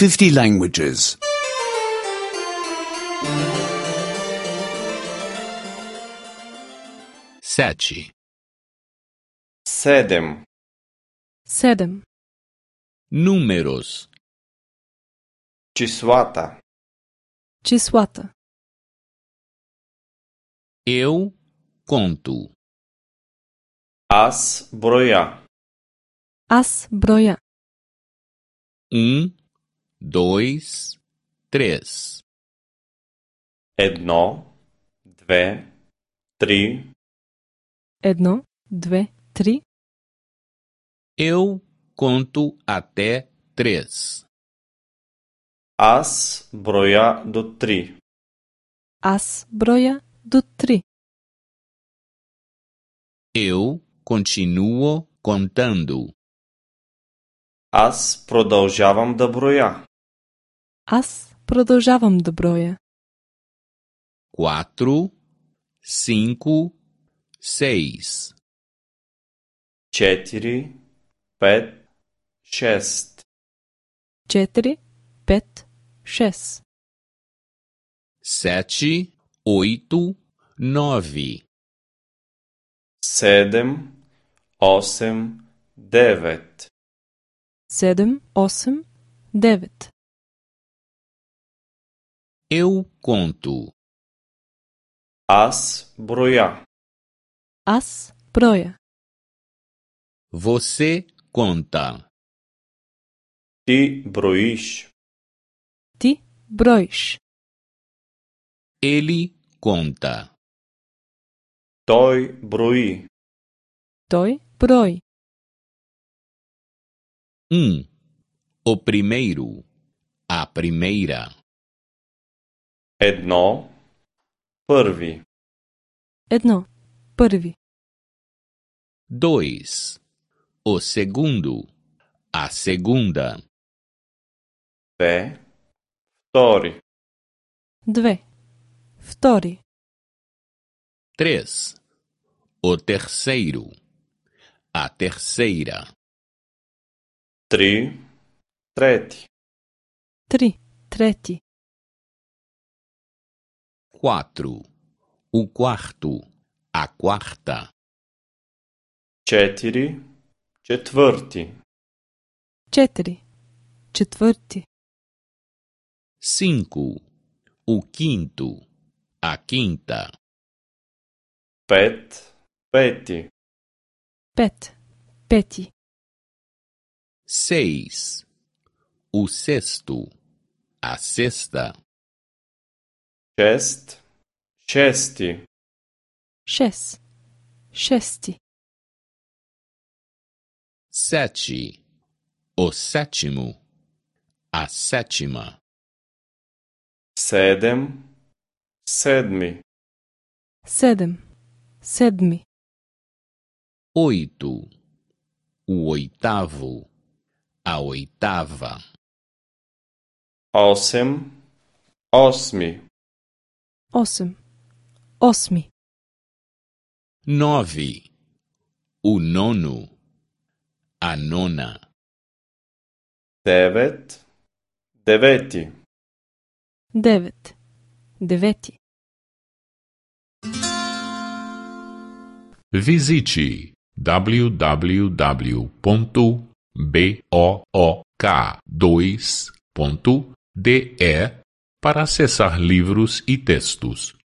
50 languages. 7. 7. 7. Números. Числата. Числата. Eu conto. Аз броя. Аз броя. 1, 2, 3. 1, 2, 3. 1, 2, 3. Eu conto até 3. Аз броя до 3. Аз броя до 3. Eu continuo contando. Аз продължавам да броя. Аз продължавам да броя. 4, 5, 6. 4, 5, 6. 4, 5, 6. 7, 8, 9. 7, 8, 9. 7, 8, 9. Eu conto. Аз броя. Аз броя. Você conta. Ти броиш. Ти броиш. Ele conta. Той брои. Той брои. 1. O primeiro. A primeira. 1, първи. 1. Първи. 2. O segundo. A segunda. 2, втори. 2. Втори. 3. O terceiro. A terceira. 3, трети. 3. Трети. 4. O quarto. A quarta. 4, четвърти. 4. Четвърти. 5. O quinto. A quinta. 5, пети. 5. Пети. 6. O sexto. A sexta. 6, шести. 6. Шести. 7. O sétimo. A sétima. 7, седми. 7. Седми. 8. O oitavo. A oitava. 8, осми. 8. Осми. 9. O nono. A nona. 9, девети. 9. Девети. Visite www.book2.de para acessar livros e textos.